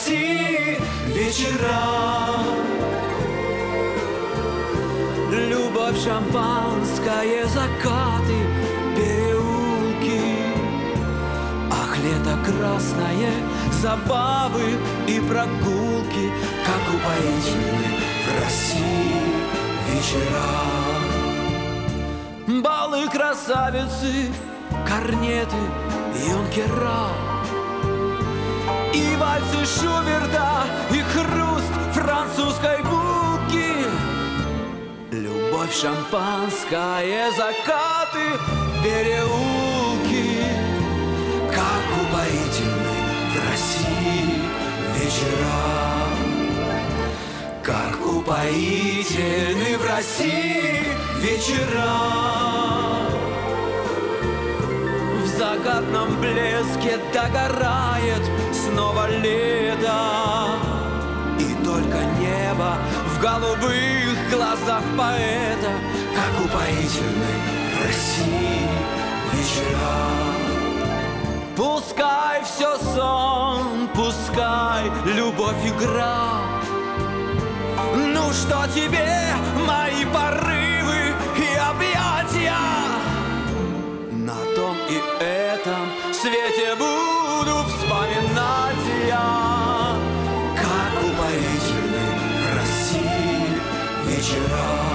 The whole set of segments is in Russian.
России вечера. Любовь, шампанское, закаты, переулки. Ах, лето красное, забавы и прогулки, как упоительны в России вечера. Балы, красавицы, корнеты, юнкера, и вальсы Шуберта, и хруст французской булки. Любовь, шампанское, закаты, переулки, как упоительны в России вечера. Как упоительны в России вечера. В закатном блеске догорает снова лето, и только небо в голубых глазах поэта. Как упоительны в России вечера. Пускай все сон, пускай любовь игра. Ну что тебе мои порывы и объятия? На том и этом свете буду вспоминать я. Как упоительны в России вечера.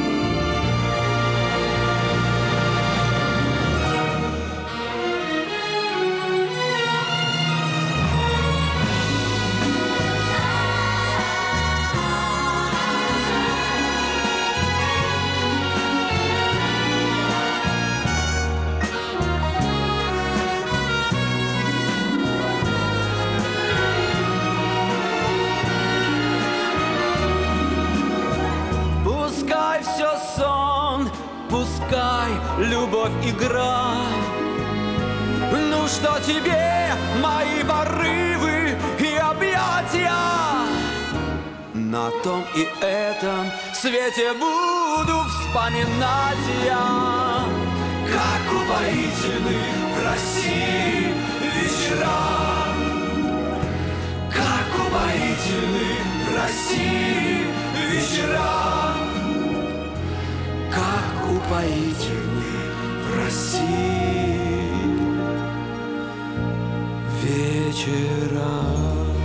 Пускай любовь игра. Ну что тебе мои порывы и объятия? На том и этом свете буду вспоминать я. Как упоительны в России вечера. Как упоительны в России вечера. Как упоительны в России вечера.